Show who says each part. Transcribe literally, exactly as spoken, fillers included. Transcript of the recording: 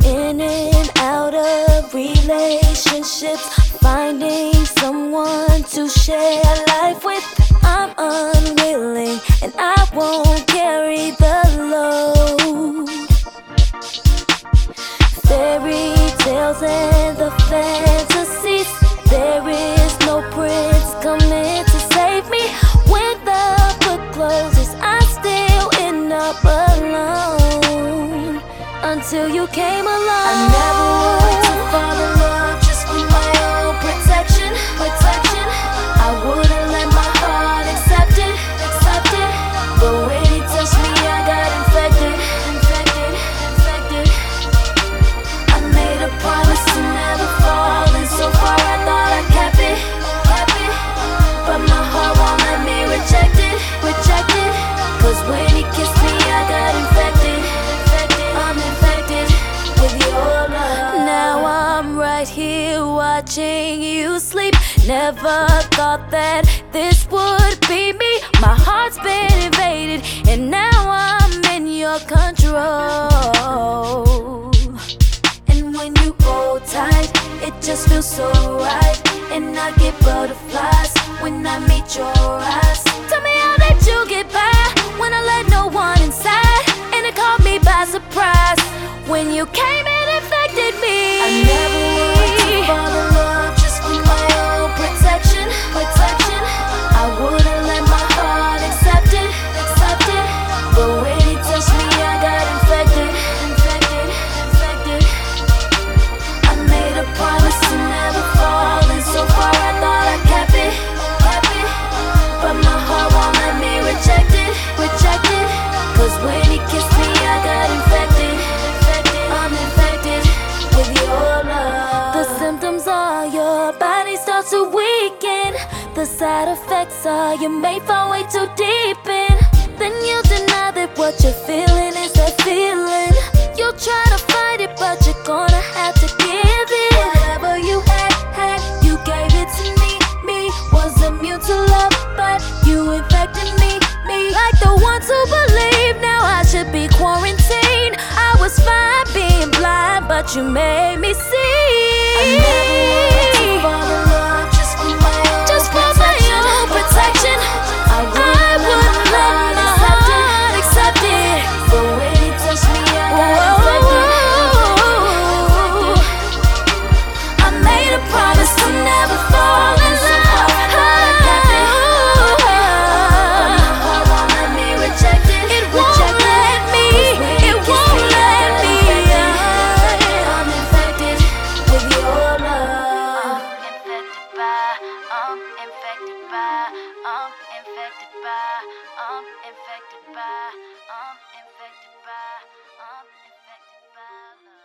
Speaker 1: In and out of relationships, finding someone to share life with. I'm unwilling and I won't carry the load. Fairy tales and the fantasies, there is no prince coming to save me. When the book closes, I still end up alone. Until you came along, I never wanted to fall in love just for my own protection. Protection. I wouldn't let my heart accept it, accept it. But when he touched me, I got infected, infected, infected. I made a promise to never fall, and so far I thought I kept it, kept it. But my heart won't let me reject it, reject it. Cause when he kissed me, I got infected, infected. I'm infected with your love. Now I'm right here watching you sleep. Never thought that this would be me. My heart's been invaded, and now I'm in your control. And when you hold tight, it just feels so right. And I get butterflies when I meet your eyes. Tell me how did you get by when I let no one inside? And it caught me by surprise when you came and infected me. I never wanted to fall in love just for my own protection, protection. I wouldn't let my heart accept it, accept it. But when he touched me, I got infected, infected, infected. I made a promise to never fall, and so far I thought I kept it, kept it. But my heart won't let me reject it, reject it. Cause when he kissed me, I got infected, infected. I'm infected with your love. The symptoms are your body starts to weaken. The side effects are you may fall way too deep in. Then you deny that what you're feeling is that feeling. You'll try to fight it, but you're gonna have to give it. Whatever you had, had, you gave it to me. Me was immune to love, but you infected me. Me like the ones who believe now I should be quarantined. I was fine being blind, but you made me see. I never wanted to fall in love just for my own, just for my own protection. I wouldn't let my heart accept it. But when he touched me, I got infected, infected. I made a promise to never fall in love. I'm infected by, I'm infected by, I'm infected by, I'm infected by, I'm infected by love.